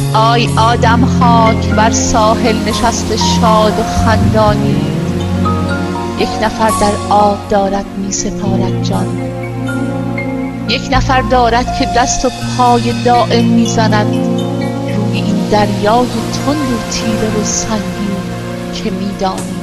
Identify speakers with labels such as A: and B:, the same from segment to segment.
A: آی آدم ها که بر ساحل نشسته شاد و خندانی، یک نفر در آب دارد می سپارد جان، یک نفر دارد که دست و پای دائم می زند روی این دریای تند و تیره و سنگین که می دانی.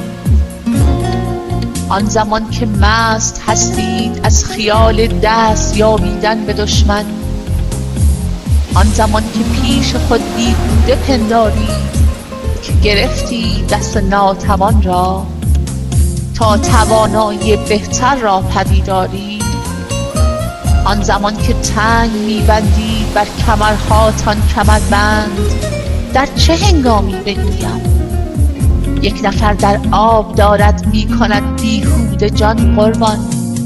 A: آن زمان که مست هستید از خیال دست یابیدن به دشمن، آن زمان که پیش خود بیهوده پندارید که گرفتی دست ناتوان را تا توانایی بهتر را پدیداری، آن زمان که تنگ می‌بندید بر کمرهاتان کمربند، در چه هنگامی بگویم یک نفر در آب دارد می‌کند بیهوده جان قربان.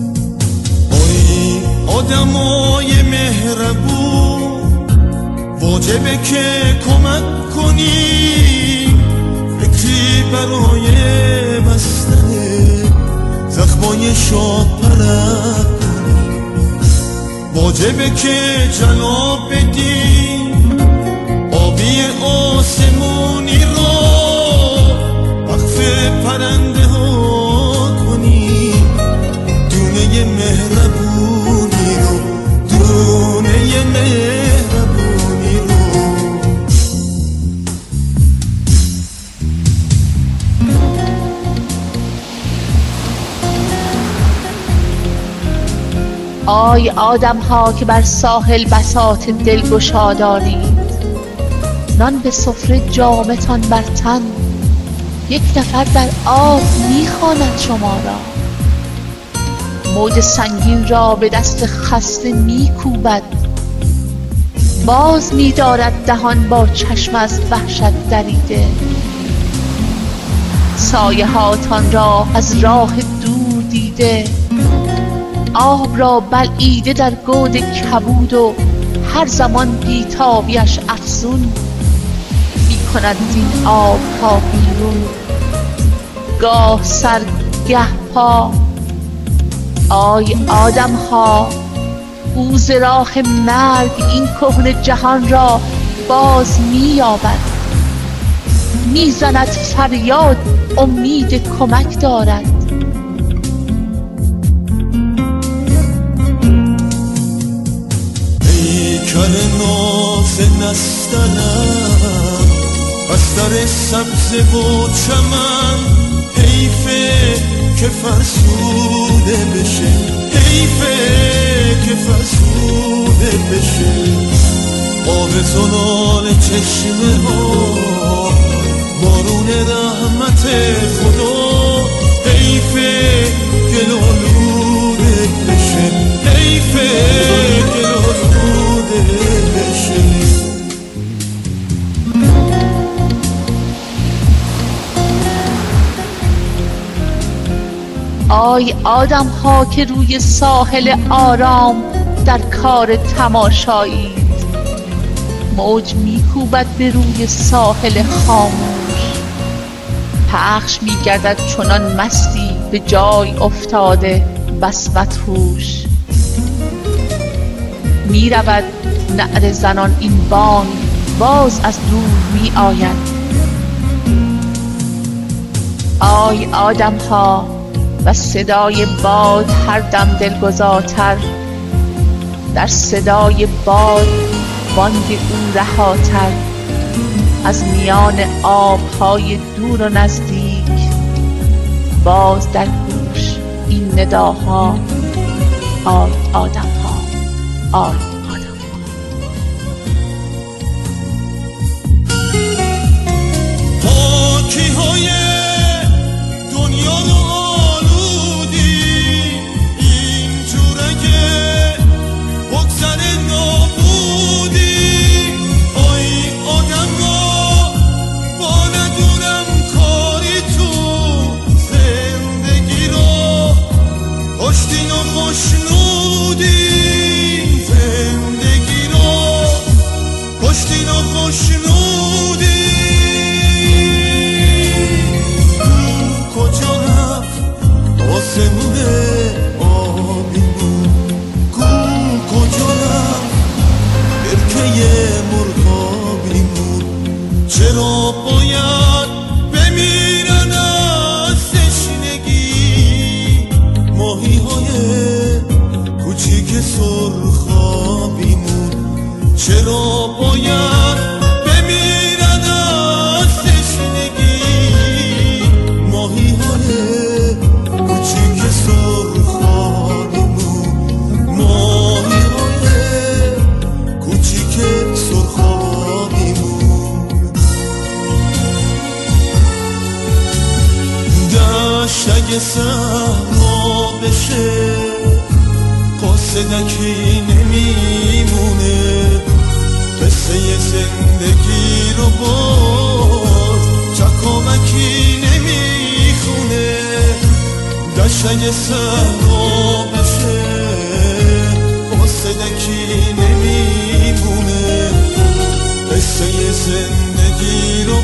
B: ای آدمای مهربون، واجبه که کمک کنی، فکری برای بستن زخمای شاه پرد کنی، واجبه که جلاب بدی آبی آسمونی رو وقف پرنده ها کنی، دونه مهربونی رو، دونه مهربونی رو.
A: آی آدم ها که بر ساحل بساط دلگشا دارید، نان به سفره جامتان بر تن، یک نفر در آب میخواند شما را، موج سنگین را به دست خسته میکوبد، باز میدارد دهان با چشم از وحشت دریده، سایه هاتان را از راه دور دیده، آب را بلعیده در گود کبود و هر زمان بیتابیش افزون می‌کند این آب ها بیرون، گاه سر گه پا. آی آدم ها، او ز راه مرگ این کهنه جهان را باز می‌یابد، میزند فریاد امید کمک دارد.
B: کل ناف نستنم بستر سبز و چمن، حیفه که فرسوده بشه، حیفه که فرسوده بشه، آب زلال چشمه ها بارون رحمت خدا، حیفه گلالوده بشه، حیفه گلالوده بشه.
A: آی آدم ها که روی ساحل آرام در کار تماشایید، موج میکوبد به روی ساحل خاموش، پخش میگردد چنان مستی به جای افتاده بس مدهوش، میرود نعره زنان این بانگ باز از دور می آید. آی آدم ها و صدای باد هر دم دلگذارتر، در صدای باد بانگ او رهاتر، از میان آبهای دور و نزدیک باز در گوش این نداها. آی آدم ها، آی آدم ها.
B: پاکی های دنیا رو آلودی، اینجوره که بگذر نابودی. آی آدم ها با ندونم کاری تو زندگی رو کشتین و خوشنودی، زندگی رو کشتین و خوشنودی. کجا رفت آسمون آبیمون، کجا رفت برکه مرغابیمون. چرا باید بمیرن از تشنگی ماهی های کوچیک سرخابیمون، ماهی های کوچیک سرخابیمون. دشت اگه صحرا بشه قاصدکی نمیمونه، قصه زندگی رو باز چکامکی نمیخونه. دشت اگه صحرا بشه قاصدکی نمیمونه، قصه زندگی رو